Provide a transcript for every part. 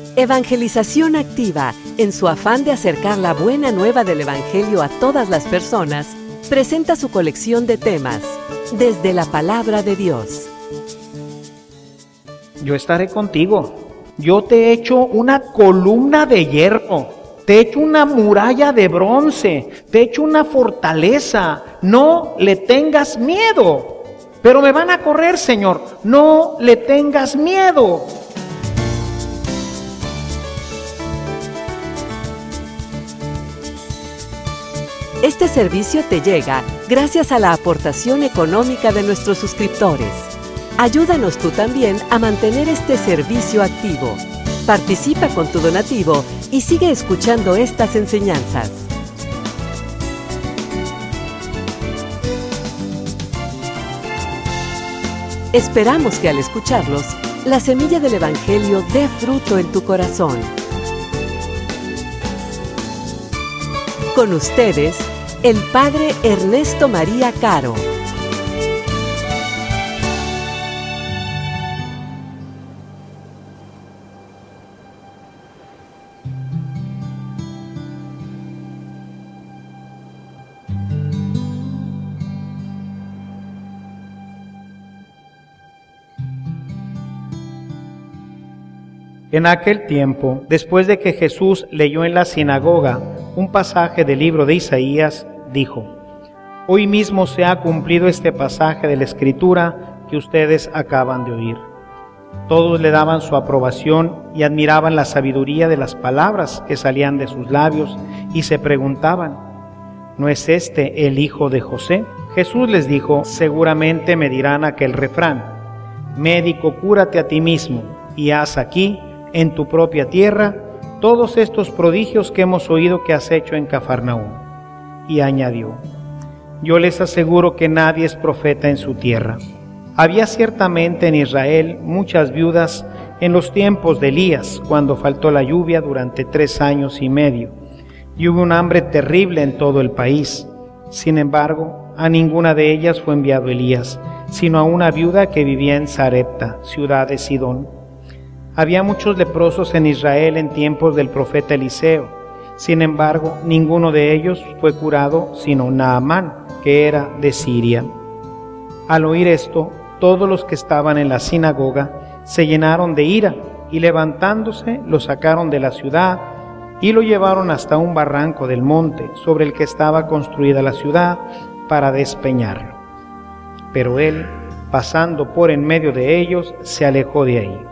Evangelización Activa, en su afán de acercar la buena nueva del Evangelio a todas las personas, presenta su colección de temas, desde la Palabra de Dios. Yo estaré contigo. Yo te he hecho una columna de hierro, te he hecho una muralla de bronce, te he hecho una fortaleza. No le tengas miedo. Pero me van a correr, Señor. No le tengas miedo. Este servicio te llega gracias a la aportación económica de nuestros suscriptores. Ayúdanos tú también a mantener este servicio activo. Participa con tu donativo y sigue escuchando estas enseñanzas. Esperamos que al escucharlos, la semilla del Evangelio dé fruto en tu corazón. Con ustedes, el Padre Ernesto María Caro. En aquel tiempo, después de que Jesús leyó en la sinagoga un pasaje del libro de Isaías, dijo: Hoy mismo se ha cumplido este pasaje de la Escritura que ustedes acaban de oír. Todos le daban su aprobación y admiraban la sabiduría de las palabras que salían de sus labios y se preguntaban: ¿no es este el hijo de José? Jesús les dijo: seguramente me dirán aquel refrán: médico, cúrate a ti mismo y haz aquí, en tu propia tierra, todos estos prodigios que hemos oído que has hecho en Cafarnaúm. Y añadió: yo les aseguro que nadie es profeta en su tierra. Había ciertamente en Israel muchas viudas en los tiempos de Elías, cuando faltó la lluvia durante 3 años y medio, y hubo un hambre terrible en todo el país. Sin embargo, a ninguna de ellas fue enviado Elías, sino a una viuda que vivía en Sarepta, ciudad de Sidón. Había muchos leprosos en Israel en tiempos del profeta Eliseo. Sin embargo, ninguno de ellos fue curado, sino Naamán, que era de Siria. Al oír esto, todos los que estaban en la sinagoga se llenaron de ira, y levantándose, lo sacaron de la ciudad y lo llevaron hasta un barranco del monte, sobre el que estaba construida la ciudad, para despeñarlo. Pero él, pasando por en medio de ellos, se alejó de ahí.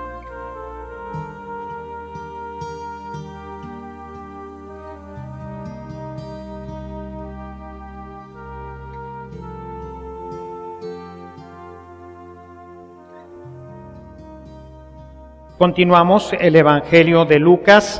Continuamos el Evangelio de Lucas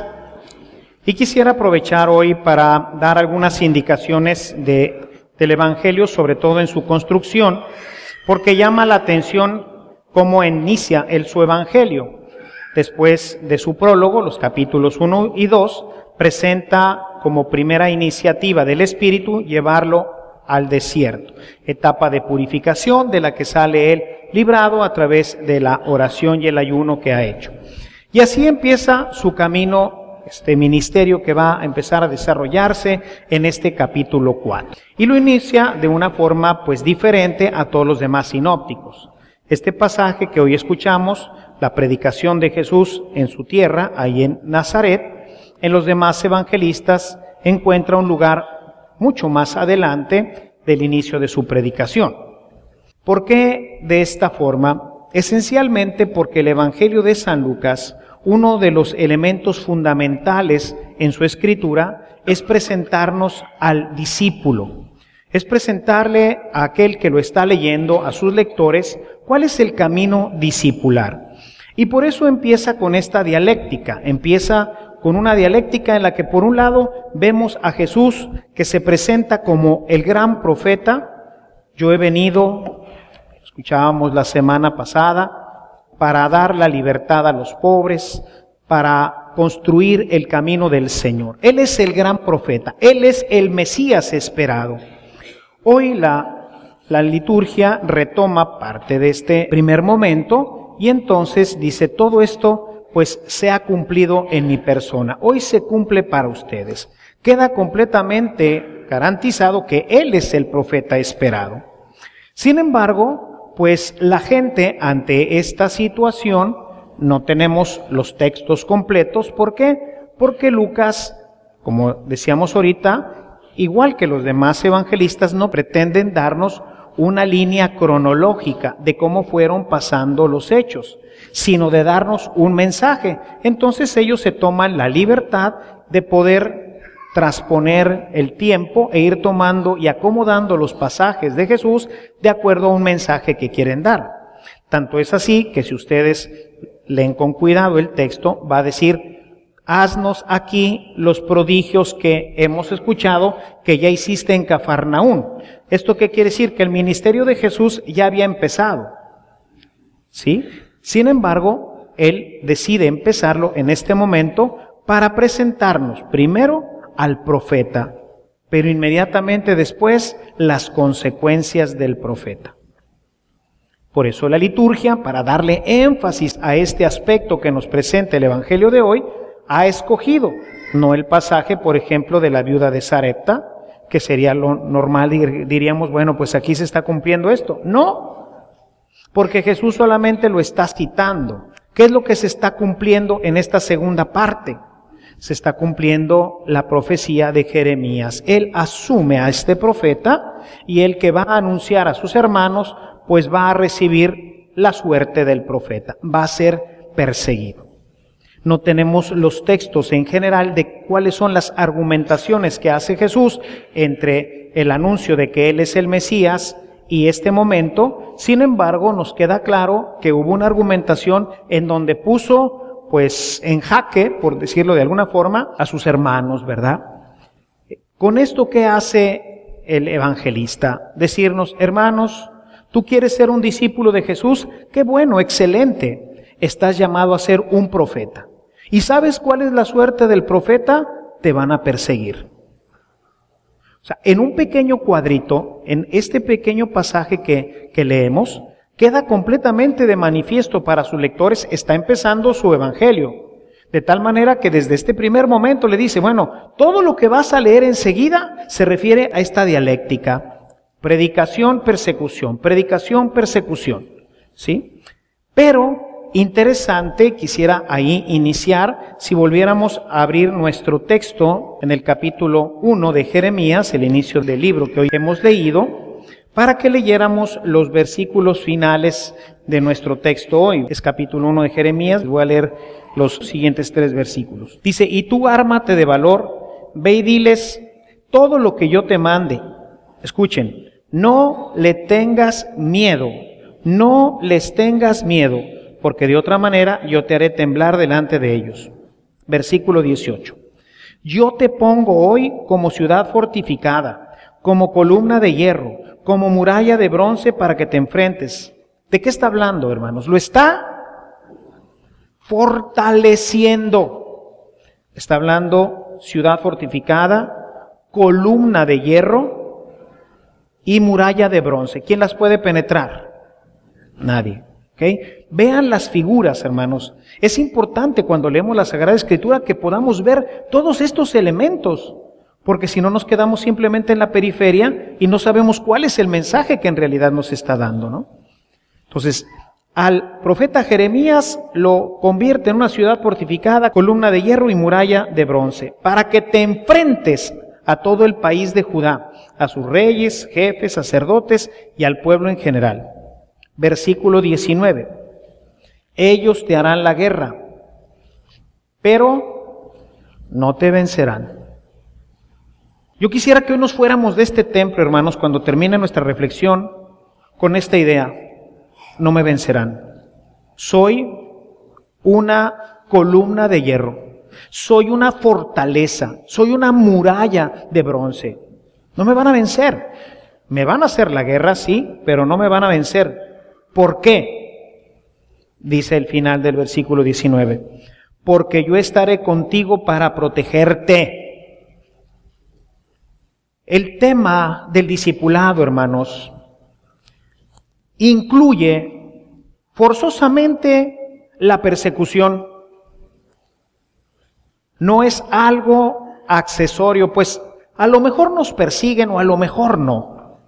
y quisiera aprovechar hoy para dar algunas indicaciones del Evangelio, sobre todo en su construcción, porque llama la atención cómo inicia su Evangelio. Después de su prólogo, los capítulos 1 y 2, presenta como primera iniciativa del Espíritu llevarlo al desierto, etapa de purificación de la que sale él librado a través de la oración y el ayuno que ha hecho. Y así empieza su camino, este ministerio que va a empezar a desarrollarse en este capítulo 4. Y lo inicia de una forma pues diferente a todos los demás sinópticos. Este pasaje que hoy escuchamos, la predicación de Jesús en su tierra, ahí en Nazaret, en los demás evangelistas encuentra un lugar mucho más adelante del inicio de su predicación. ¿Por qué de esta forma? Esencialmente porque el Evangelio de San Lucas, uno de los elementos fundamentales en su escritura, es presentarnos al discípulo. Es presentarle a aquel que lo está leyendo, a sus lectores, cuál es el camino discipular. Y por eso empieza con esta dialéctica, empieza con una dialéctica en la que por un lado vemos a Jesús que se presenta como el gran profeta. Yo he venido, escuchábamos la semana pasada, para dar la libertad a los pobres, para construir el camino del Señor. Él es el gran profeta, Él es el Mesías esperado. Hoy la liturgia retoma parte de este primer momento y entonces dice todo esto pues se ha cumplido en mi persona. Hoy se cumple para ustedes. Queda completamente garantizado que Él es el profeta esperado. Sin embargo, pues la gente ante esta situación, no tenemos los textos completos. ¿Por qué? Porque Lucas, como decíamos ahorita, igual que los demás evangelistas, no pretenden darnos una línea cronológica de cómo fueron pasando los hechos, sino de darnos un mensaje. Entonces ellos se toman la libertad de poder transponer el tiempo e ir tomando y acomodando los pasajes de Jesús de acuerdo a un mensaje que quieren dar. Tanto es así que si ustedes leen con cuidado el texto, va a decir: haznos aquí los prodigios que hemos escuchado que ya hiciste en Cafarnaún. ¿Esto qué quiere decir? Que el ministerio de Jesús ya había empezado, ¿sí? Sin embargo, Él decide empezarlo en este momento para presentarnos primero al profeta, pero inmediatamente después las consecuencias del profeta. Por eso la liturgia, para darle énfasis a este aspecto que nos presenta el Evangelio de hoy, ha escogido no el pasaje, por ejemplo, de la viuda de Sarepta, que sería lo normal, diríamos, bueno, pues aquí se está cumpliendo esto. No, porque Jesús solamente lo está citando. ¿Qué es lo que se está cumpliendo en esta segunda parte? Se está cumpliendo la profecía de Jeremías. Él asume a este profeta y el que va a anunciar a sus hermanos, pues va a recibir la suerte del profeta, va a ser perseguido. No tenemos los textos en general de cuáles son las argumentaciones que hace Jesús entre el anuncio de que Él es el Mesías y este momento. Sin embargo, nos queda claro que hubo una argumentación en donde puso, pues, en jaque, por decirlo de alguna forma, a sus hermanos, ¿verdad? Con esto, ¿qué hace el evangelista? Decirnos: hermanos, ¿tú quieres ser un discípulo de Jesús? ¡Qué bueno, excelente! Estás llamado a ser un profeta. ¿Y sabes cuál es la suerte del profeta? Te van a perseguir. O sea, en un pequeño cuadrito, en este pequeño pasaje que leemos, queda completamente de manifiesto para sus lectores. Está empezando su evangelio. De tal manera que desde este primer momento le dice, bueno, todo lo que vas a leer enseguida se refiere a esta dialéctica. Predicación, persecución, ¿sí? Pero, interesante, quisiera ahí iniciar, si volviéramos a abrir nuestro texto en el capítulo 1 de Jeremías, el inicio del libro que hoy hemos leído, para que leyéramos los versículos finales de nuestro texto hoy. Es capítulo 1 de Jeremías, voy a leer los siguientes 3 versículos. Dice: y tú ármate de valor, ve y diles todo lo que yo te mande. Escuchen, no le tengas miedo, no les tengas miedo, porque de otra manera yo te haré temblar delante de ellos. Versículo 18. Yo te pongo hoy como ciudad fortificada, como columna de hierro, como muralla de bronce para que te enfrentes. ¿De qué está hablando, hermanos? Lo está fortaleciendo. Está hablando ciudad fortificada, columna de hierro y muralla de bronce. ¿Quién las puede penetrar? Nadie. ¿Okay? Vean las figuras, hermanos. Es importante cuando leemos la Sagrada Escritura que podamos ver todos estos elementos, porque si no nos quedamos simplemente en la periferia y no sabemos cuál es el mensaje que en realidad nos está dando, ¿no? Entonces, al profeta Jeremías lo convierte en una ciudad fortificada, columna de hierro y muralla de bronce, para que te enfrentes a todo el país de Judá, a sus reyes, jefes, sacerdotes y al pueblo en general. Versículo 19. Ellos te harán la guerra, pero no te vencerán. Yo quisiera que hoy nos fuéramos de este templo, hermanos, cuando termine nuestra reflexión, con esta idea: no me vencerán. Soy una columna de hierro, soy una fortaleza, soy una muralla de bronce. No me van a vencer. Me van a hacer la guerra, sí, pero no me van a vencer. ¿Por qué? Dice el final del versículo 19. Porque yo estaré contigo para protegerte. El tema del discipulado, hermanos, incluye forzosamente la persecución. No es algo accesorio, pues a lo mejor nos persiguen o a lo mejor no.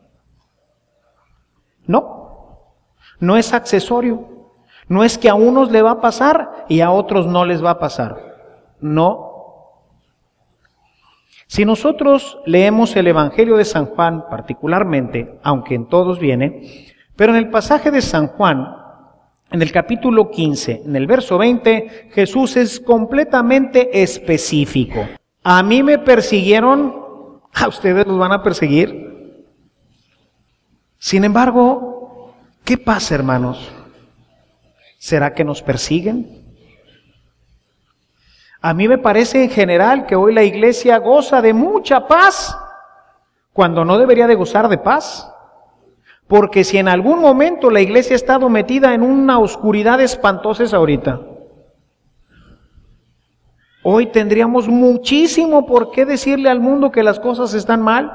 No es accesorio. No es que a unos le va a pasar y a otros no les va a pasar. No. Si nosotros leemos el Evangelio de San Juan particularmente, aunque en todos viene, pero en el pasaje de San Juan, en el capítulo 15, en el verso 20, Jesús es completamente específico. A mí me persiguieron, a ustedes los van a perseguir. Sin embargo, ¿qué pasa, hermanos? ¿Será que nos persiguen? A mí me parece en general que hoy la iglesia goza de mucha paz cuando no debería de gozar de paz. Porque si en algún momento la iglesia ha estado metida en una oscuridad espantosa es ahorita. Hoy tendríamos muchísimo por qué decirle al mundo que las cosas están mal.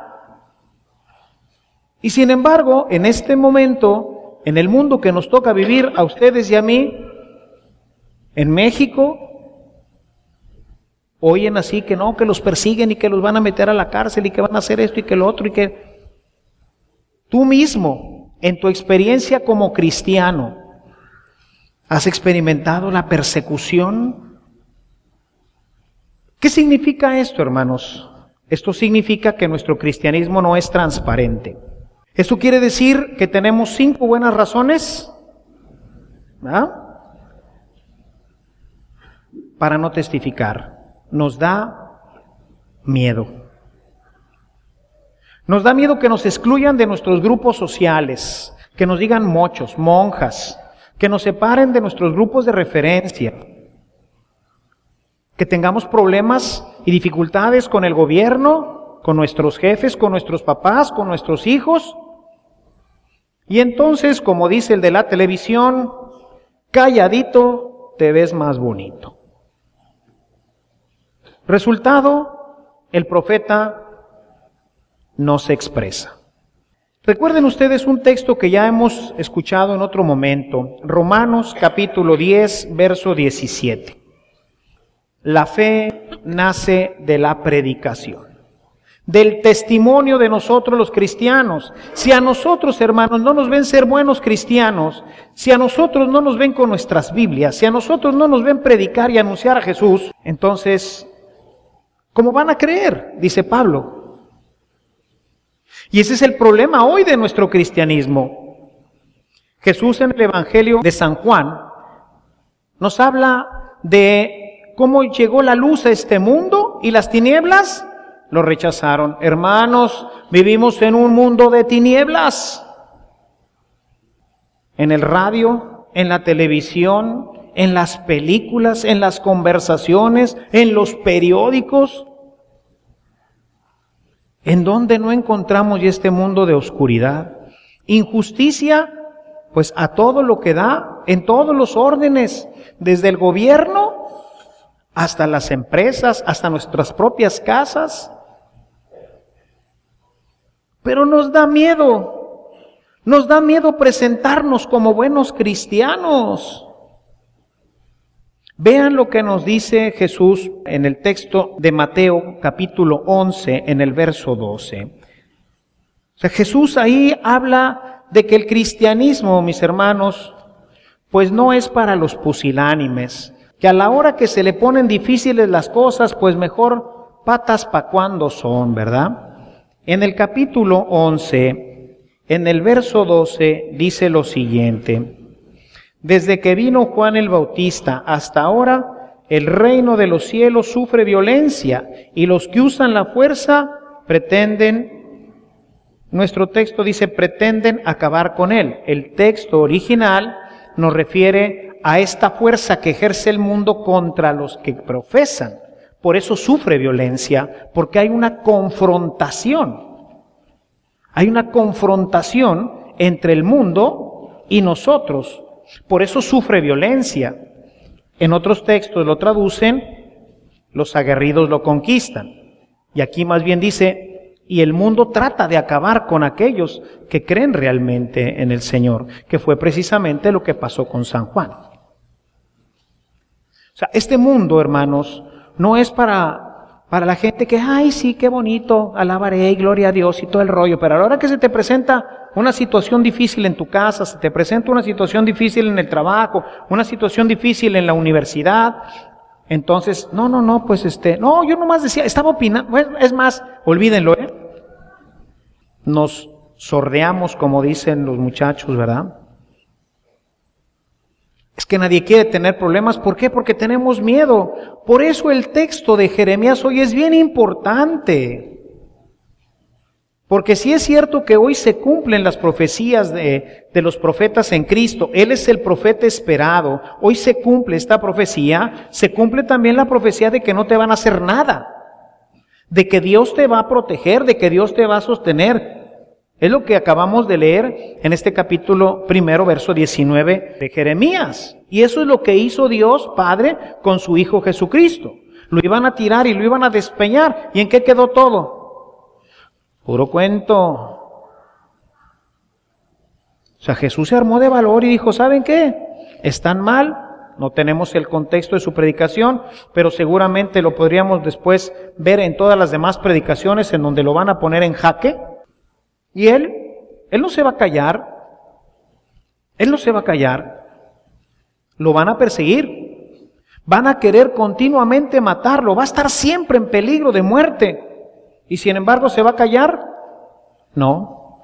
Y sin embargo, en este momento, en el mundo que nos toca vivir a ustedes y a mí, en México, oyen así que no, que los persiguen y que los van a meter a la cárcel y que van a hacer esto y que lo otro y que... Tú mismo, en tu experiencia como cristiano, ¿has experimentado la persecución? ¿Qué significa esto, hermanos? Esto significa que nuestro cristianismo no es transparente. Esto quiere decir que tenemos 5 buenas razones, ¿verdad?, para no testificar. Nos da miedo. Nos da miedo que nos excluyan de nuestros grupos sociales, que nos digan mochos, monjas, que nos separen de nuestros grupos de referencia, que tengamos problemas y dificultades con el gobierno, con nuestros jefes, con nuestros papás, con nuestros hijos. Y entonces, como dice el de la televisión, calladito te ves más bonito. Resultado, el profeta no se expresa. Recuerden ustedes un texto que ya hemos escuchado en otro momento, Romanos capítulo 10, verso 17. La fe nace de la predicación, del testimonio de nosotros los cristianos. Si a nosotros, hermanos, no nos ven ser buenos cristianos, si a nosotros no nos ven con nuestras Biblias, si a nosotros no nos ven predicar y anunciar a Jesús, entonces, ¿cómo van a creer?, dice Pablo. Y ese es el problema hoy de nuestro cristianismo. Jesús en el Evangelio de San Juan nos habla de cómo llegó la luz a este mundo y las tinieblas lo rechazaron. Hermanos, vivimos en un mundo de tinieblas. En el radio, en la televisión, en las películas, en las conversaciones, en los periódicos. ¿En dónde no encontramos ya este mundo de oscuridad? Injusticia, pues a todo lo que da, en todos los órdenes, desde el gobierno hasta las empresas, hasta nuestras propias casas. Pero nos da miedo presentarnos como buenos cristianos. Vean lo que nos dice Jesús en el texto de Mateo capítulo 11 en el verso 12. O sea, Jesús ahí habla de que el cristianismo, mis hermanos, pues no es para los pusilánimes, que a la hora que se le ponen difíciles las cosas, pues mejor patas pa' cuando son, ¿verdad? En el capítulo 11, en el verso 12, dice lo siguiente: desde que vino Juan el Bautista hasta ahora, el reino de los cielos sufre violencia y los que usan la fuerza pretenden, nuestro texto dice, pretenden acabar con él. El texto original nos refiere a esta fuerza que ejerce el mundo contra los que profesan. Por eso sufre violencia, porque hay una confrontación. Hay una confrontación entre el mundo y nosotros. Por eso sufre violencia. En otros textos lo traducen, los aguerridos lo conquistan. Y aquí más bien dice, y el mundo trata de acabar con aquellos que creen realmente en el Señor, que fue precisamente lo que pasó con San Juan. O sea, este mundo, hermanos, no es para la gente que, ay, sí, qué bonito, alabaré y gloria a Dios y todo el rollo, pero a la hora que se te presenta una situación difícil en tu casa, se te presenta una situación difícil en el trabajo, una situación difícil en la universidad, entonces, no, yo nomás decía, estaba opinando, bueno, es más, olvídenlo, nos sordeamos, como dicen los muchachos, ¿verdad? Es que nadie quiere tener problemas. ¿Por qué? Porque tenemos miedo. Por eso el texto de Jeremías hoy es bien importante. Porque sí es cierto que hoy se cumplen las profecías de los profetas en Cristo. Él es el profeta esperado. Hoy se cumple esta profecía. Se cumple también la profecía de que no te van a hacer nada. De que Dios te va a proteger, de que Dios te va a sostener. Es lo que acabamos de leer en este capítulo 1, verso 19 de Jeremías. Y eso es lo que hizo Dios Padre con su Hijo Jesucristo. Lo iban a tirar y lo iban a despeñar. ¿Y en qué quedó todo? Puro cuento. O sea, Jesús se armó de valor y dijo, ¿saben qué? Están mal. No tenemos el contexto de su predicación, pero seguramente lo podríamos después ver en todas las demás predicaciones en donde lo van a poner en jaque. Y él no se va a callar, él no se va a callar, lo van a perseguir, van a querer continuamente matarlo, va a estar siempre en peligro de muerte, y sin embargo ¿se va a callar? No.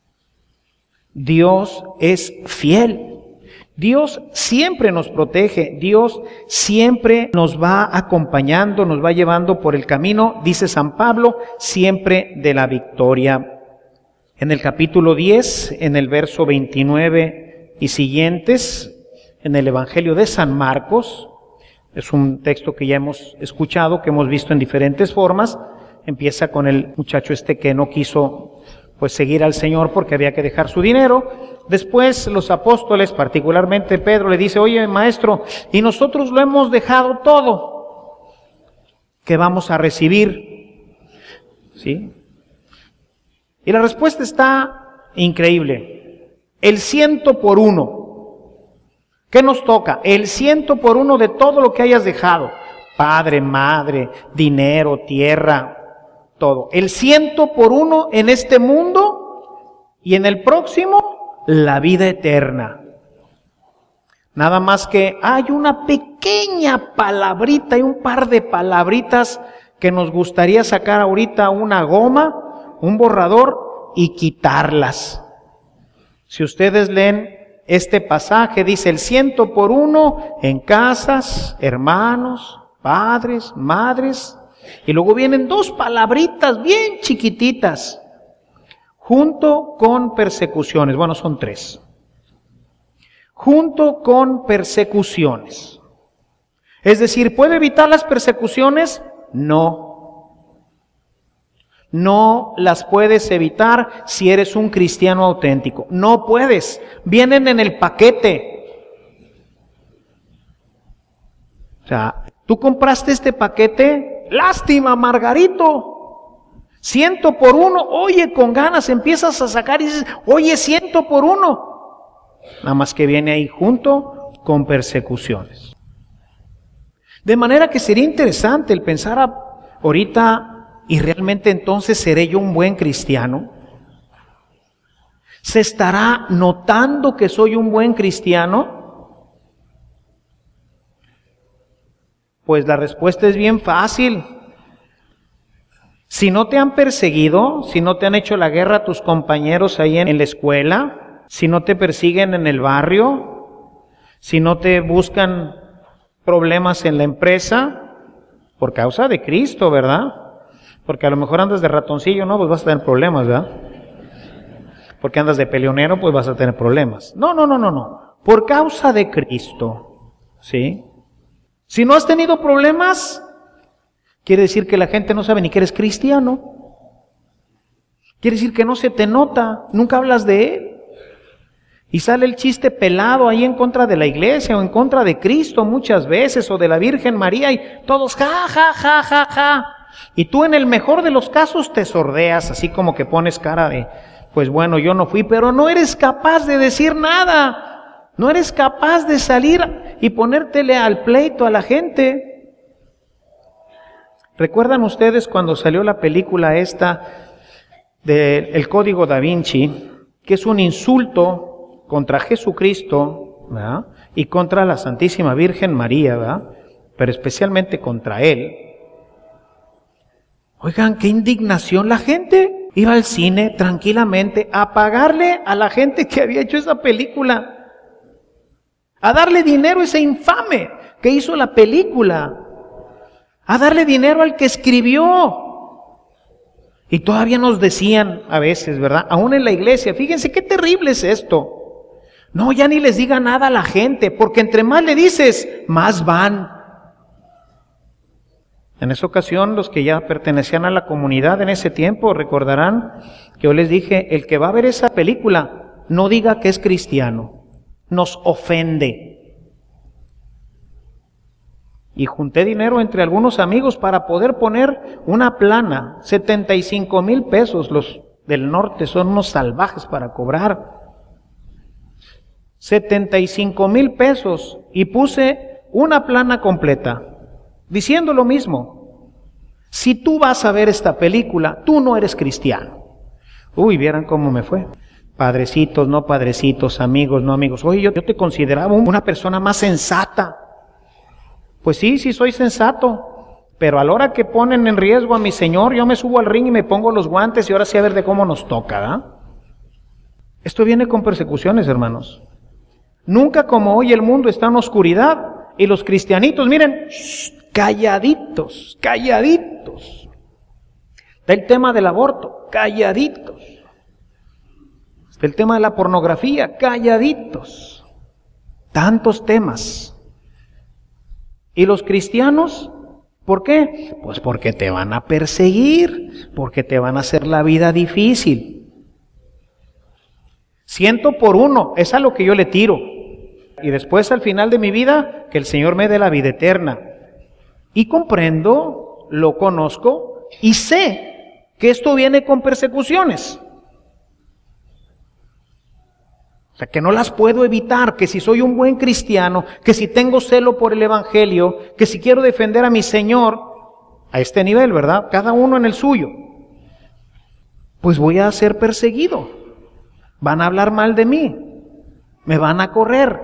Dios es fiel, Dios siempre nos protege, Dios siempre nos va acompañando, nos va llevando por el camino, dice San Pablo, siempre de la victoria. En el capítulo 10, en el verso 29 y siguientes, en el Evangelio de San Marcos, es un texto que ya hemos escuchado, que hemos visto en diferentes formas, empieza con el muchacho que no quiso pues seguir al Señor porque había que dejar su dinero. Después los apóstoles, particularmente Pedro, le dice, oye maestro, y nosotros lo hemos dejado todo, ¿qué vamos a recibir? ¿Sí? Y la respuesta está increíble. El 100 por 1. ¿Qué nos toca? El 100 por 1 de todo lo que hayas dejado. Padre, madre, dinero, tierra, todo. El 100 por 1 en este mundo y en el próximo, la vida eterna. Nada más que hay una pequeña palabrita y un par de palabritas que nos gustaría sacar ahorita una goma, un borrador y quitarlas. Si ustedes leen este pasaje, dice el 100 por 1 en casas, hermanos, padres, madres, y luego vienen dos palabritas bien chiquititas, junto con persecuciones. Bueno, son tres. Junto con persecuciones. Es decir, ¿puede evitar las persecuciones? No. No las puedes evitar si eres un cristiano auténtico. No puedes. Vienen en el paquete. O sea, tú compraste este paquete. Lástima, Margarito. 100 por 1. Oye, con ganas empiezas a sacar y dices, oye, 100 por 1. Nada más que viene ahí junto con persecuciones. De manera que sería interesante el pensar ahorita, ¿y realmente entonces seré yo un buen cristiano? ¿Se estará notando que soy un buen cristiano? Pues la respuesta es bien fácil. Si no te han perseguido, si no te han hecho la guerra a tus compañeros ahí en la escuela, si no te persiguen en el barrio, si no te buscan problemas en la empresa, por causa de Cristo, ¿verdad? Porque a lo mejor andas de ratoncillo, ¿no? Pues vas a tener problemas, ¿verdad? Porque andas de peleonero, pues vas a tener problemas. No. Por causa de Cristo, ¿sí? Si no has tenido problemas, quiere decir que la gente no sabe ni que eres cristiano. Quiere decir que no se te nota, nunca hablas de Él. Y sale el chiste pelado ahí en contra de la iglesia o en contra de Cristo muchas veces, o de la Virgen María, y todos ja. Y tú en el mejor de los casos te sordeas, así como que pones cara de, pues bueno, yo no fui, pero no eres capaz de decir nada. No eres capaz de salir y ponértele al pleito a la gente. ¿Recuerdan ustedes cuando salió la película esta de El Código Da Vinci, que es un insulto contra Jesucristo, ¿verdad?, y contra la Santísima Virgen María, ¿verdad?, pero especialmente contra él? Oigan, qué indignación. La gente iba al cine tranquilamente a pagarle a la gente que había hecho esa película, a darle dinero a ese infame que hizo la película, a darle dinero al que escribió. Y todavía nos decían a veces, ¿verdad?, aún en la iglesia, fíjense qué terrible es esto. No, ya ni les diga nada a la gente, porque entre más le dices, más van. En esa ocasión, los que ya pertenecían a la comunidad en ese tiempo recordarán que yo les dije, el que va a ver esa película, no diga que es cristiano, nos ofende. Y junté dinero entre algunos amigos para poder poner una plana, 75,000 pesos, los del norte son unos salvajes para cobrar. 75,000 pesos, y puse una plana completa, diciendo lo mismo: si tú vas a ver esta película, tú no eres cristiano. Uy, vieran cómo me fue. Padrecitos, no padrecitos, amigos, no amigos. Oye, yo te consideraba una persona más sensata. Pues sí, soy sensato, pero a la hora que ponen en riesgo a mi Señor, yo me subo al ring y me pongo los guantes y ahora sí a ver de cómo nos toca, ¿verdad? Esto viene con persecuciones, hermanos. Nunca como hoy el mundo está en oscuridad y los cristianitos, miren, calladitos, calladitos. Del tema del aborto, calladitos. Del tema de la pornografía, calladitos. Tantos temas. ¿Y los cristianos? ¿Por qué? Pues porque te van a perseguir, porque te van a hacer la vida difícil. 100 por 1, es a lo que yo le tiro. Y después al final de mi vida, que el Señor me dé la vida eterna. Y comprendo, lo conozco y sé que esto viene con persecuciones. O sea, que no las puedo evitar, que si soy un buen cristiano, que si tengo celo por el Evangelio, que si quiero defender a mi Señor, a este nivel, ¿verdad?, cada uno en el suyo, pues voy a ser perseguido. Van a hablar mal de mí, me van a correr.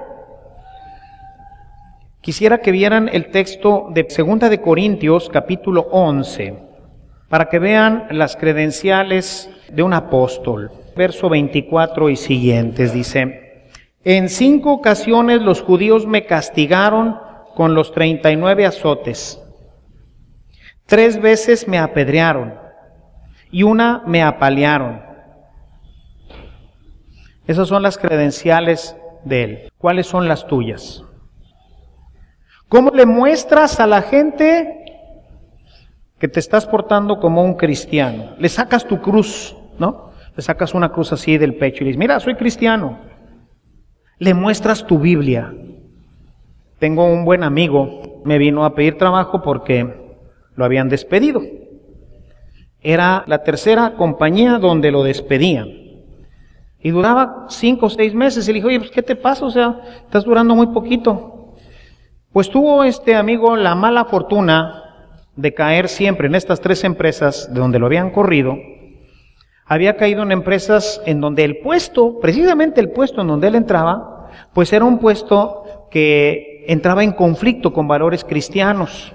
Quisiera que vieran el texto de 2 de Corintios, capítulo 11, para que vean las credenciales de un apóstol. Verso 24 y siguientes dice: en 5 ocasiones los judíos me castigaron con los 39 azotes. 3 veces me apedrearon y una me apalearon. Esas son las credenciales de él. ¿Cuáles son las tuyas? ¿Cómo le muestras a la gente que te estás portando como un cristiano? Le sacas tu cruz, ¿no? Le sacas una cruz así del pecho y le dices: mira, soy cristiano. Le muestras tu Biblia. Tengo un buen amigo, me vino a pedir trabajo porque lo habían despedido. Era la 3ª compañía donde lo despedían. Y duraba 5 o 6 meses. Y le dije: oye, pues ¿qué te pasa? O sea, estás durando muy poquito. Pues tuvo este amigo la mala fortuna de caer siempre en estas 3 empresas de donde lo habían corrido. Había caído en empresas en donde el puesto, precisamente el puesto en donde él entraba, pues era un puesto que entraba en conflicto con valores cristianos.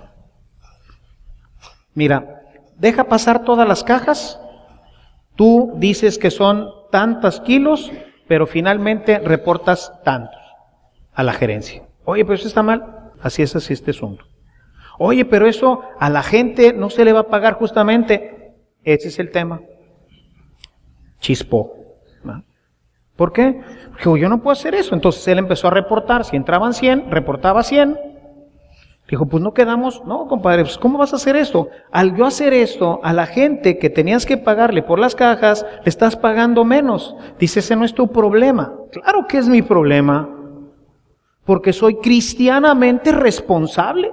Mira, deja pasar todas las cajas, tú dices que son tantos kilos, pero finalmente reportas tantos a la gerencia. Oye, pero eso está mal. Así es este asunto. Oye, pero eso a la gente no se le va a pagar justamente. Ese es el tema. Chispó, ¿no? ¿Por qué? Porque yo no puedo hacer eso. Entonces él empezó a reportar. Si entraban 100, reportaba 100. Dijo: pues no quedamos. No, compadre, pues ¿cómo vas a hacer esto? Al yo hacer esto, a la gente que tenías que pagarle por las cajas, le estás pagando menos. Dice: ese no es tu problema. Claro que es mi problema, porque soy cristianamente responsable.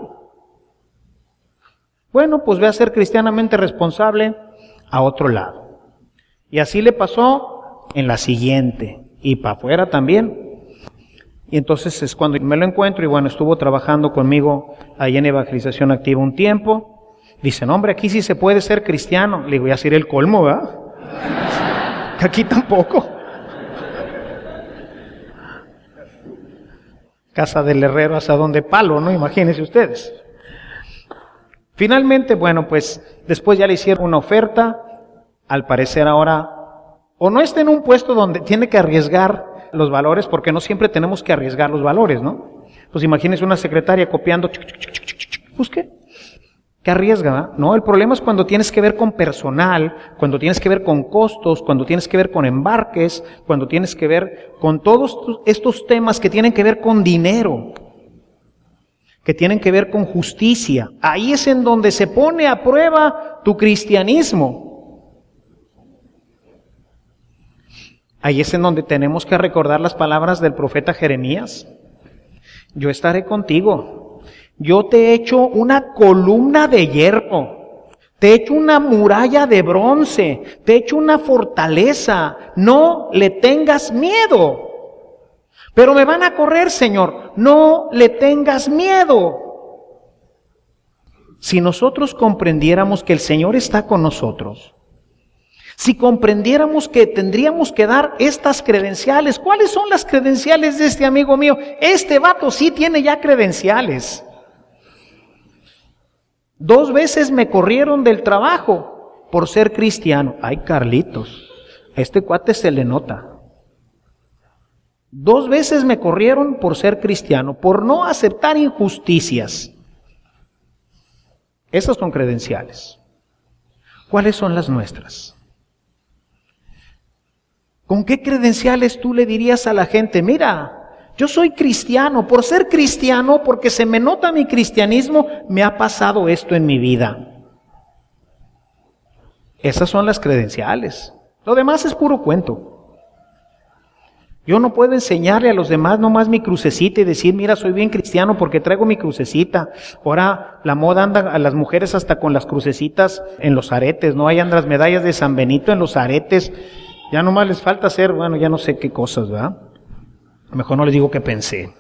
Bueno, pues ve a ser cristianamente responsable a otro lado. Y así le pasó en la siguiente, y para afuera también. Y entonces es cuando me lo encuentro, y bueno, estuvo trabajando conmigo ahí en Evangelización Activa un tiempo, Dicen, hombre, aquí sí se puede ser cristiano. Le digo, ya sería el colmo, ¿verdad? Que aquí tampoco. Casa del herrero hasta donde palo, ¿no? Imagínense ustedes. Finalmente, bueno, pues después ya le hicieron una oferta. Al parecer ahora, o no está en un puesto donde tiene que arriesgar los valores, porque no siempre tenemos que arriesgar los valores, ¿no? Pues imagínense una secretaria copiando, busque. ¿Qué arriesga? ¿Va? No, el problema es cuando tienes que ver con personal, cuando tienes que ver con costos, cuando tienes que ver con embarques, cuando tienes que ver con todos estos temas que tienen que ver con dinero, que tienen que ver con justicia. Ahí es en donde se pone a prueba tu cristianismo. Ahí es en donde tenemos que recordar las palabras del profeta Jeremías. Yo estaré contigo. Yo te he hecho una columna de hierro, te he hecho una muralla de bronce, te he hecho una fortaleza. No le tengas miedo. Pero me van a correr, Señor. No le tengas miedo. Si nosotros comprendiéramos que el Señor está con nosotros, si comprendiéramos que tendríamos que dar estas credenciales. ¿Cuáles son las credenciales de este amigo mío? Este vato sí tiene ya credenciales. 2 veces me corrieron del trabajo por ser cristiano. Ay, Carlitos, a este cuate se le nota. 2 veces me corrieron por ser cristiano, por no aceptar injusticias. Esas son credenciales. ¿Cuáles son las nuestras? ¿Con qué credenciales tú le dirías a la gente, mira, yo soy cristiano, por ser cristiano, porque se me nota mi cristianismo, me ha pasado esto en mi vida? Esas son las credenciales. Lo demás es puro cuento. Yo no puedo enseñarle a los demás nomás mi crucecita y decir, mira, soy bien cristiano porque traigo mi crucecita. Ahora la moda anda a las mujeres hasta con las crucecitas en los aretes, ¿no? Ahí andan las medallas de San Benito en los aretes. Ya nomás les falta hacer, bueno, ya no sé qué cosas, ¿verdad? Mejor no les digo que pensé.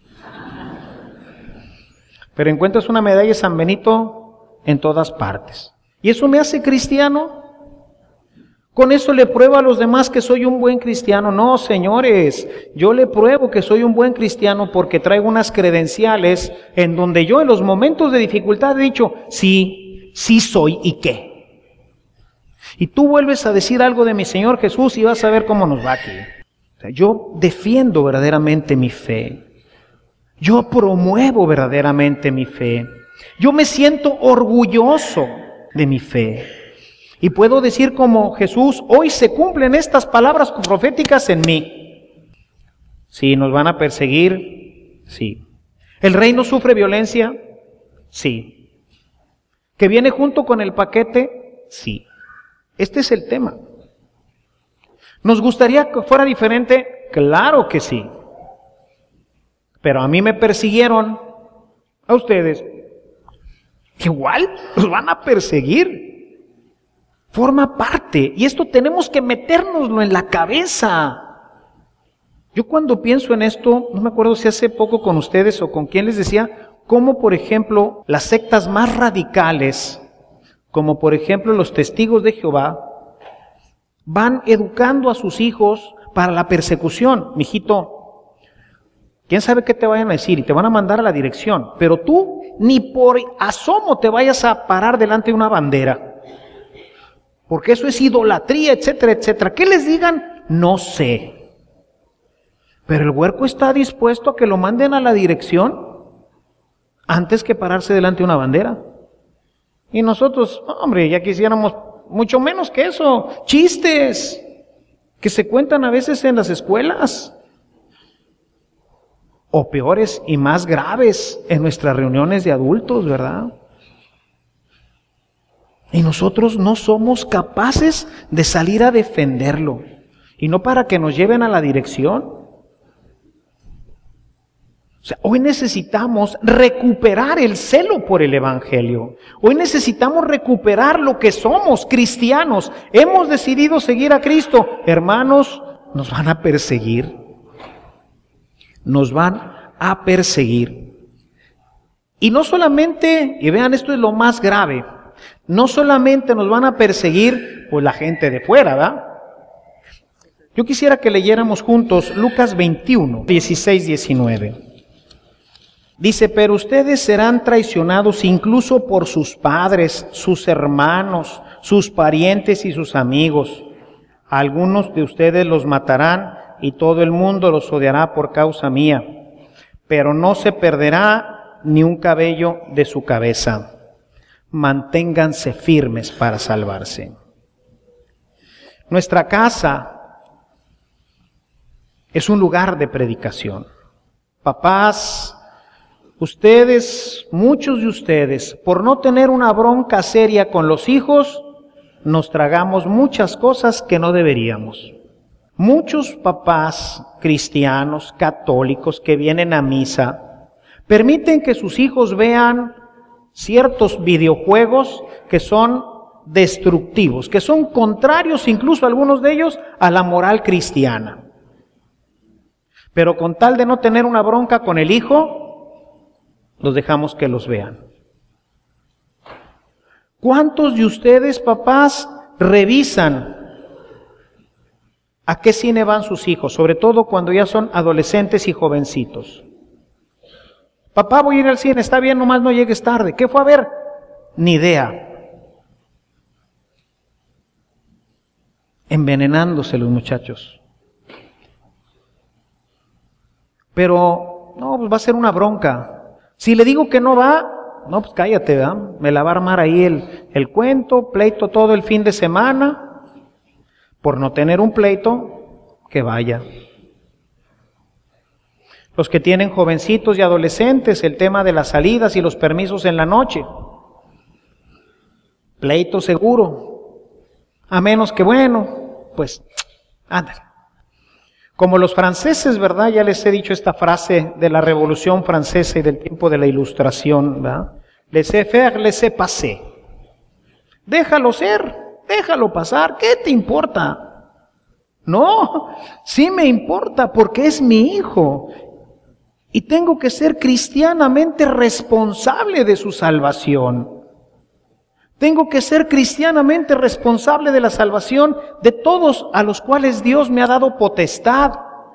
Pero encuentras una medalla de San Benito en todas partes. ¿Y eso me hace cristiano? ¿Con eso le pruebo a los demás que soy un buen cristiano? No, señores, yo le pruebo que soy un buen cristiano porque traigo unas credenciales en donde yo en los momentos de dificultad he dicho, sí soy, ¿y qué? Y tú vuelves a decir algo de mi Señor Jesús y vas a ver cómo nos va aquí. O sea, yo defiendo verdaderamente mi fe. Yo promuevo verdaderamente mi fe. Yo me siento orgulloso de mi fe. Y puedo decir como Jesús, hoy se cumplen estas palabras proféticas en mí. Sí, nos van a perseguir, sí. ¿El reino sufre violencia? Sí. ¿Que viene junto con el paquete? Sí. Este es el tema. ¿Nos gustaría que fuera diferente? Claro que sí. Pero a mí me persiguieron, a ustedes. Igual los van a perseguir. Forma parte. Y esto tenemos que metérnoslo en la cabeza. Yo cuando pienso en esto, no me acuerdo si hace poco con ustedes o con quién les decía, cómo por ejemplo las sectas más radicales, como por ejemplo los testigos de Jehová, van educando a sus hijos para la persecución. Mijito, quién sabe qué te vayan a decir y te van a mandar a la dirección, pero tú ni por asomo te vayas a parar delante de una bandera, porque eso es idolatría, etcétera, etcétera. ¿Qué les digan? No sé. Pero el huerco está dispuesto a que lo manden a la dirección antes que pararse delante de una bandera. Y nosotros, hombre, ya quisiéramos mucho menos que eso. Chistes que se cuentan a veces en las escuelas. O peores y más graves en nuestras reuniones de adultos, ¿verdad? Y nosotros no somos capaces de salir a defenderlo. Y no para que nos lleven a la dirección. O sea, hoy necesitamos recuperar el celo por el Evangelio. Hoy necesitamos recuperar lo que somos, cristianos. Hemos decidido seguir a Cristo. Hermanos, nos van a perseguir. Nos van a perseguir. Y no solamente, y vean, esto es lo más grave, No solamente nos van a perseguir pues la gente de fuera, ¿verdad? Yo quisiera que leyéramos juntos Lucas 21, 16, 19. Dice, pero ustedes serán traicionados incluso por sus padres, sus hermanos, sus parientes y sus amigos. Algunos de ustedes los matarán y todo el mundo los odiará por causa mía. Pero no se perderá ni un cabello de su cabeza. Manténganse firmes para salvarse. Nuestra casa es un lugar de predicación. Papás, ustedes, muchos de ustedes, por no tener una bronca seria con los hijos, nos tragamos muchas cosas que no deberíamos. Muchos papás cristianos, católicos, que vienen a misa, permiten que sus hijos vean ciertos videojuegos que son destructivos, que son contrarios, incluso algunos de ellos, a la moral cristiana. Pero con tal de no tener una bronca con el hijo, los dejamos que los vean. ¿Cuántos de ustedes, papás, revisan a qué cine van sus hijos? Sobre todo cuando ya son adolescentes y jovencitos. Papá, voy a ir al cine, está bien, nomás no llegues tarde. ¿Qué fue a ver? Ni idea. Envenenándose los muchachos. Pero, no, pues va a ser una bronca. Si le digo que no va, no, pues cállate, ¿verdad? Me la va a armar ahí el cuento, pleito todo el fin de semana. Por no tener un pleito, que vaya. Los que tienen jovencitos y adolescentes, el tema de las salidas y los permisos en la noche. Pleito seguro. A menos que, bueno, pues, ándale. Como los franceses, ¿verdad? Ya les he dicho esta frase de la Revolución Francesa y del tiempo de la Ilustración, ¿verdad? Laissez faire, laissez passer. Déjalo ser, déjalo pasar, ¿qué te importa? No, sí me importa porque es mi hijo. Y tengo que ser cristianamente responsable de su salvación. Tengo que ser cristianamente responsable de la salvación de todos a los cuales Dios me ha dado potestad.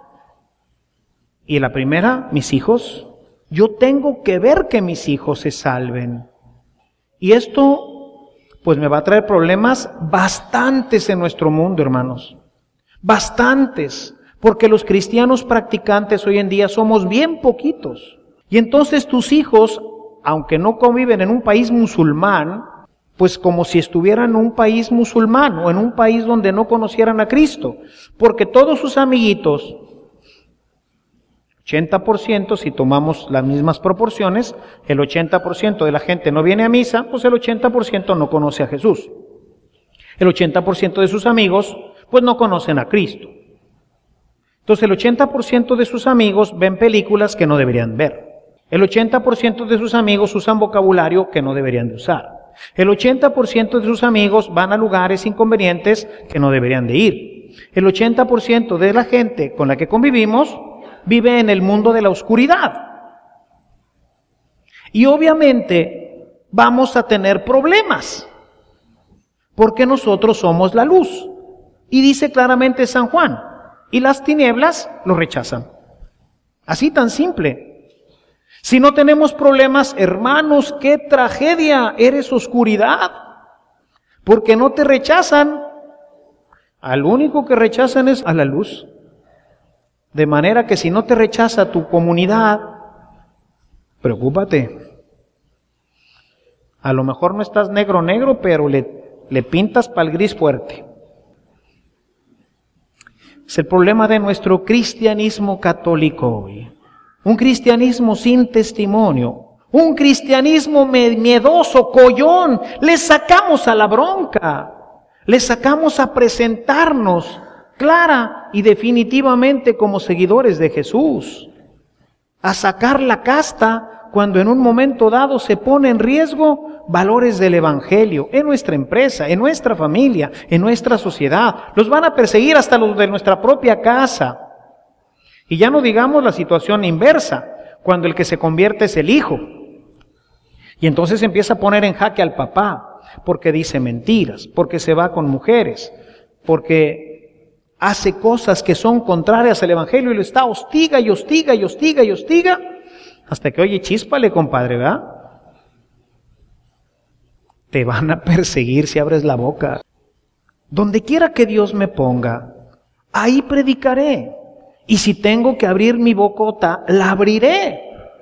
Y la primera, mis hijos. Yo tengo que ver que mis hijos se salven. Y esto, pues me va a traer problemas bastantes en nuestro mundo, hermanos. Bastantes. Porque los cristianos practicantes hoy en día somos bien poquitos. Y entonces tus hijos, aunque no conviven en un país musulmán, pues como si estuvieran en un país musulmán o en un país donde no conocieran a Cristo. Porque todos sus amiguitos, 80%, si tomamos las mismas proporciones, el 80% de la gente no viene a misa, pues el 80% no conoce a Jesús. El 80% de sus amigos, pues no conocen a Cristo. Entonces el 80% de sus amigos ven películas que no deberían ver. El 80% de sus amigos usan vocabulario que no deberían de usar. El 80% de sus amigos van a lugares inconvenientes que no deberían de ir. El 80% de la gente con la que convivimos vive en el mundo de la oscuridad. Y obviamente vamos a tener problemas, porque nosotros somos la luz. Y dice claramente San Juan, y las tinieblas lo rechazan. Así tan simple. Si no tenemos problemas, hermanos, qué tragedia, eres oscuridad, porque no te rechazan. Al único que rechazan es a la luz. De manera que si no te rechaza tu comunidad, preocúpate. A lo mejor no estás negro, pero le pintas para el gris fuerte. Es el problema de nuestro cristianismo católico hoy. Un cristianismo sin testimonio. Un cristianismo miedoso, collón. Le sacamos a la bronca. Le sacamos a presentarnos clara y definitivamente como seguidores de Jesús. A sacar la casta cuando en un momento dado se pone en riesgo valores del Evangelio en nuestra empresa, en nuestra familia, en nuestra sociedad. Los van a perseguir hasta los de nuestra propia casa. Y ya no digamos la situación inversa, cuando el que se convierte es el hijo. Y entonces empieza a poner en jaque al papá. porque dice mentiras, porque se va con mujeres, porque hace cosas que son contrarias al Evangelio y lo está hostiga y hostiga y hostiga y hostiga, hasta que oye, chíspale, compadre, ¿verdad? Te van a perseguir si abres la boca. Donde quiera que Dios me ponga, ahí predicaré. Y si tengo que abrir mi bocota, la abriré.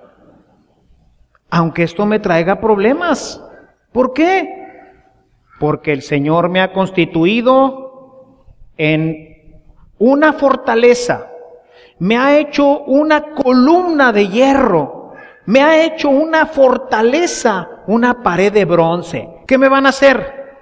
Aunque esto me traiga problemas. ¿Por qué? Porque el Señor me ha constituido en una fortaleza. Me ha hecho una columna de hierro. Me ha hecho una fortaleza, una pared de bronce. ¿Qué me van a hacer?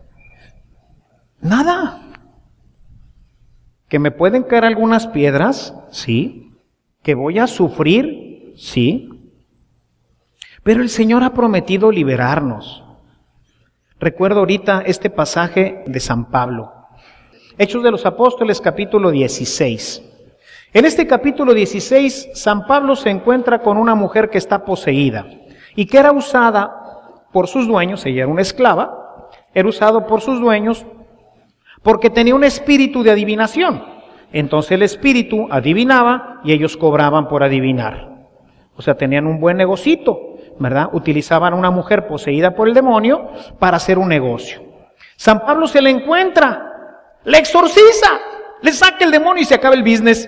Nada. ¿Que me pueden caer algunas piedras? Sí. ¿Que voy a sufrir? Sí. Pero el Señor ha prometido liberarnos. Recuerdo ahorita este pasaje de San Pablo. Hechos de los Apóstoles, capítulo 16. En este capítulo 16, San Pablo se encuentra con una mujer que está poseída y que era usada por sus dueños, ella era una esclava, era usado por sus dueños porque tenía un espíritu de adivinación. Entonces el espíritu adivinaba y ellos cobraban por adivinar. O sea, tenían un buen negocito, ¿verdad? Utilizaban a una mujer poseída por el demonio para hacer un negocio. San Pablo se le encuentra, le exorciza, le saca el demonio y se acaba el business.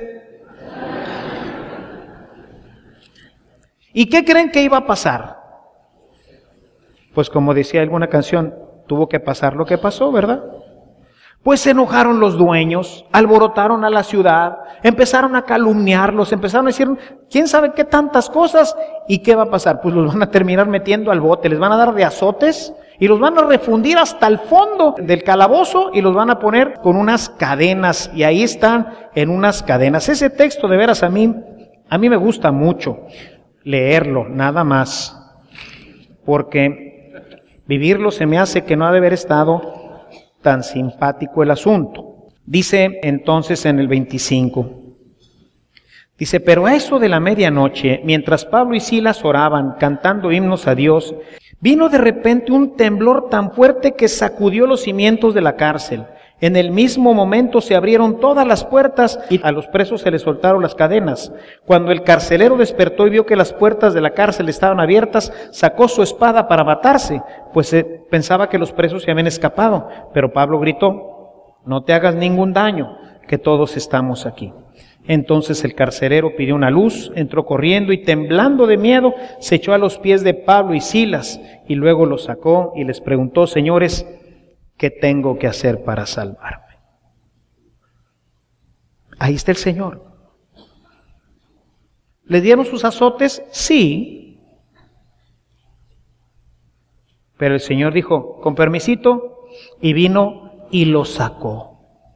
¿Y qué creen que iba a pasar? Pues como decía alguna canción, tuvo que pasar lo que pasó, ¿verdad? Pues se enojaron los dueños, alborotaron a la ciudad, empezaron a calumniarlos, empezaron a decir, quién sabe qué tantas cosas, ¿y qué va a pasar? Pues los van a terminar metiendo al bote, les van a dar de azotes y los van a refundir hasta el fondo del calabozo y los van a poner con unas cadenas, y ahí están en unas cadenas. Ese texto de veras a mí me gusta mucho leerlo, nada más, porque vivirlo se me hace que no ha de haber estado tan simpático el asunto. Dice entonces en el 25, dice, pero a eso de la medianoche, mientras Pablo y Silas oraban, cantando himnos a Dios, vino de repente un temblor tan fuerte que sacudió los cimientos de la cárcel. En el mismo momento se abrieron todas las puertas y a los presos se les soltaron las cadenas. Cuando el carcelero despertó y vio que las puertas de la cárcel estaban abiertas, sacó su espada para matarse, pues pensaba que los presos se habían escapado. Pero Pablo gritó, no te hagas ningún daño, que todos estamos aquí. Entonces el carcelero pidió una luz, entró corriendo y temblando de miedo se echó a los pies de Pablo y Silas y luego los sacó y les preguntó, señores, ¿qué tengo que hacer para salvarme? Ahí está el Señor. ¿Le dieron sus azotes? Sí. Pero el Señor dijo, con permisito, y vino y lo sacó.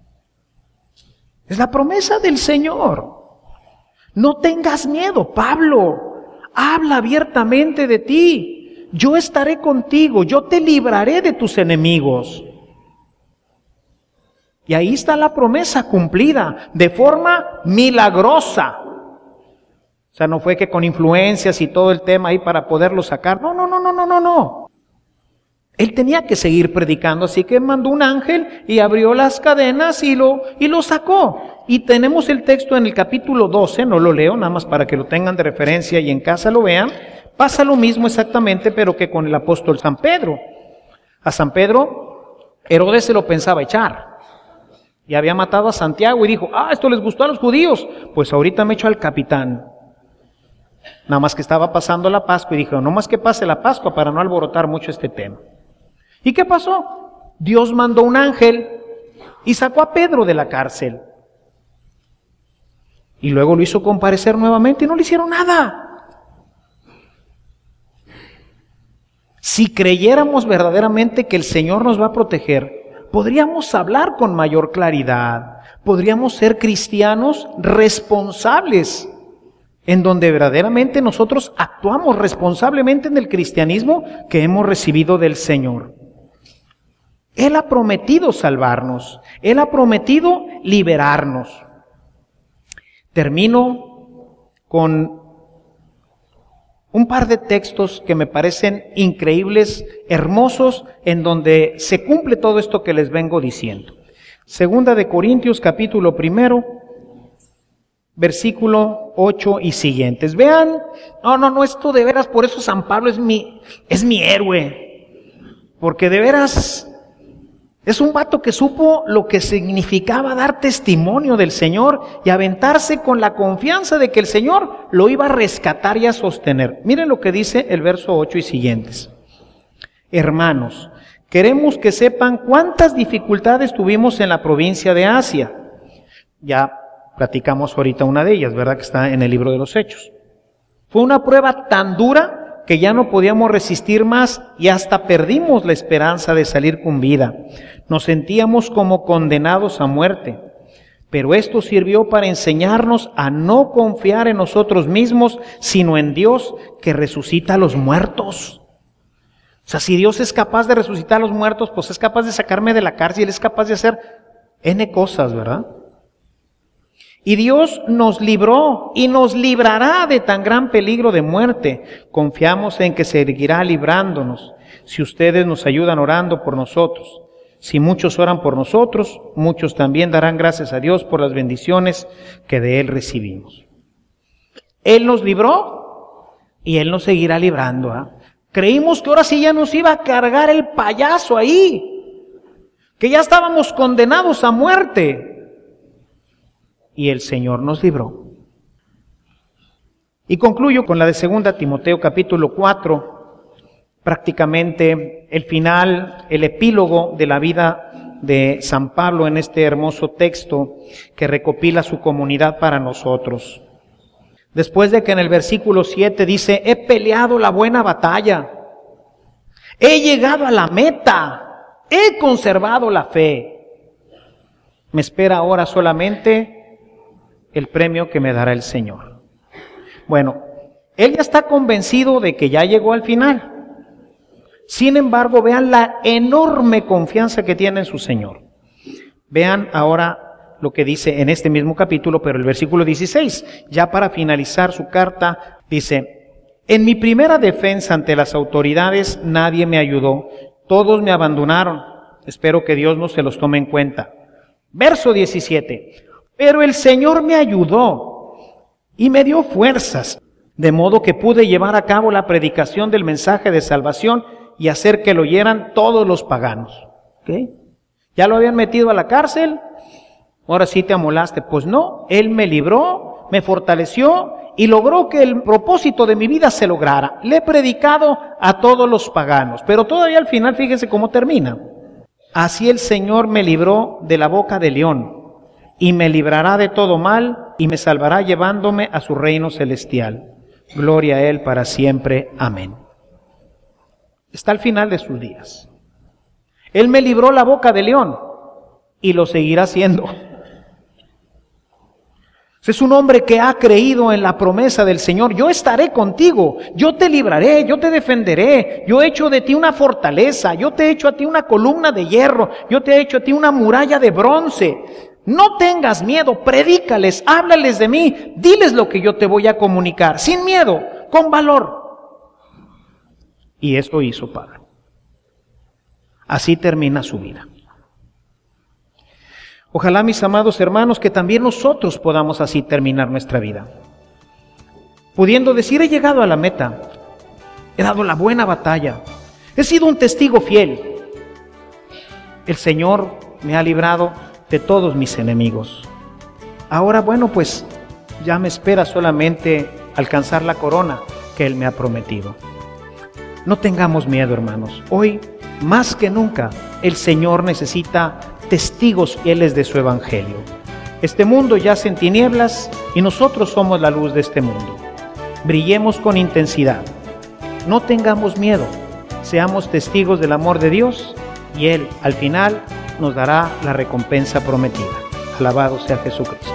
Es la promesa del Señor. No tengas miedo, Pablo. Habla abiertamente de ti. Yo estaré contigo. Yo te libraré de tus enemigos. Y ahí está la promesa cumplida de forma milagrosa. O sea, no fue que con influencias y todo el tema ahí para poderlo sacar. No. Él tenía que seguir predicando, así que mandó un ángel y abrió las cadenas y lo sacó. Y tenemos el texto en el capítulo 12, no lo leo, nada más para que lo tengan de referencia y en casa lo vean. Pasa lo mismo exactamente, pero que con el apóstol San Pedro. A San Pedro, Herodes se lo pensaba echar. Y había matado a Santiago y dijo, esto les gustó a los judíos, pues ahorita me echo al capitán. Nada más que estaba pasando la Pascua y dijo, no más que pase la Pascua para no alborotar mucho este tema. ¿Y qué pasó? Dios mandó un ángel y sacó a Pedro de la cárcel. Y luego lo hizo comparecer nuevamente y no le hicieron nada. Si creyéramos verdaderamente que el Señor nos va a proteger, podríamos hablar con mayor claridad, podríamos ser cristianos responsables, en donde verdaderamente nosotros actuamos responsablemente en el cristianismo que hemos recibido del Señor. Él ha prometido salvarnos, Él ha prometido liberarnos. Termino con Un par de textos que me parecen increíbles, hermosos, en donde se cumple todo esto que les vengo diciendo. Segunda de Corintios, capítulo 1, versículo 8 y siguientes. Vean, no, esto de veras, por eso San Pablo es mi héroe. Porque de veras es un vato que supo lo que significaba dar testimonio del Señor y aventarse con la confianza de que el Señor lo iba a rescatar y a sostener. Miren lo que dice el verso 8 y siguientes. Hermanos, queremos que sepan cuántas dificultades tuvimos en la provincia de Asia. Ya platicamos ahorita una de ellas, ¿verdad? Que está en el libro de los Hechos. Fue una prueba tan dura que ya no podíamos resistir más y hasta perdimos la esperanza de salir con vida. Nos sentíamos como condenados a muerte. Pero esto sirvió para enseñarnos a no confiar en nosotros mismos, sino en Dios que resucita a los muertos. O sea, si Dios es capaz de resucitar a los muertos, pues es capaz de sacarme de la cárcel, es capaz de hacer N cosas, ¿verdad? Y Dios nos libró y nos librará de tan gran peligro de muerte. Confiamos en que seguirá librándonos si ustedes nos ayudan orando por nosotros. Si muchos oran por nosotros, muchos también darán gracias a Dios por las bendiciones que de Él recibimos. Él nos libró y Él nos seguirá librando, ¿eh? Creímos que ahora sí ya nos iba a cargar el payaso ahí, que ya estábamos condenados a muerte. Y el Señor nos libró. Y concluyo con la de 2 Timoteo capítulo 4, prácticamente el final, el epílogo de la vida de San Pablo en este hermoso texto que recopila su comunidad para nosotros. Después de que en el versículo 7 dice, he peleado la buena batalla, he llegado a la meta, he conservado la fe. Me espera ahora solamente el premio que me dará el Señor. Bueno, él ya está convencido de que ya llegó al final. Sin embargo, vean la enorme confianza que tiene en su Señor. Vean ahora lo que dice en este mismo capítulo, pero el versículo 16, ya para finalizar su carta, dice, en mi primera defensa ante las autoridades nadie me ayudó, todos me abandonaron. Espero que Dios no se los tome en cuenta. Verso 17. Pero el Señor me ayudó y me dio fuerzas, de modo que pude llevar a cabo la predicación del mensaje de salvación y hacer que lo oyeran todos los paganos. ¿Okay? Ya lo habían metido a la cárcel, ahora sí te amolaste. Pues no, Él me libró, me fortaleció y logró que el propósito de mi vida se lograra. Le he predicado a todos los paganos, pero todavía al final fíjense cómo termina. Así el Señor me libró de la boca del león, y me librará de todo mal, y me salvará llevándome a su reino celestial. Gloria a Él para siempre. Amén. Está al final de sus días. Él me libró la boca del león, y lo seguirá haciendo. Es un hombre que ha creído en la promesa del Señor. Yo estaré contigo, yo te libraré, yo te defenderé, yo he hecho de ti una fortaleza, yo te he hecho a ti una columna de hierro, yo te he hecho a ti una muralla de bronce. No tengas miedo, predícales, háblales de mí, diles lo que yo te voy a comunicar, sin miedo, con valor. Y eso hizo Pablo. Así termina su vida. Ojalá, mis amados hermanos, que también nosotros podamos así terminar nuestra vida, pudiendo decir, he llegado a la meta, he dado la buena batalla, he sido un testigo fiel. El Señor me ha librado de todos mis enemigos. Ahora, bueno, pues ya me espera solamente alcanzar la corona que Él me ha prometido. No tengamos miedo, hermanos. Hoy, más que nunca, el Señor necesita testigos fieles de su evangelio. Este mundo yace en tinieblas y nosotros somos la luz de este mundo. Brillemos con intensidad. No tengamos miedo. Seamos testigos del amor de Dios y Él, al final, nos dará la recompensa prometida. Alabado sea Jesucristo.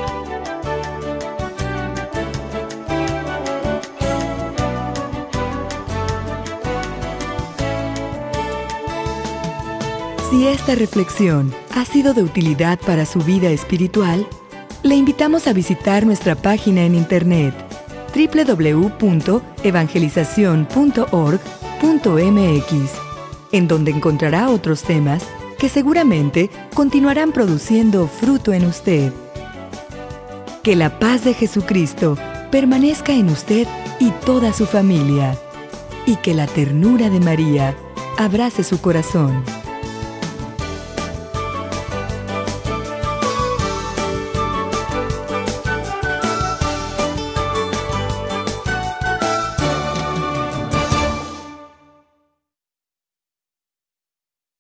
Si esta reflexión ha sido de utilidad para su vida espiritual, le invitamos a visitar nuestra página en internet www.evangelizacion.org.mx, en donde encontrará otros temas que seguramente continuarán produciendo fruto en usted. Que la paz de Jesucristo permanezca en usted y toda su familia, y que la ternura de María abrace su corazón.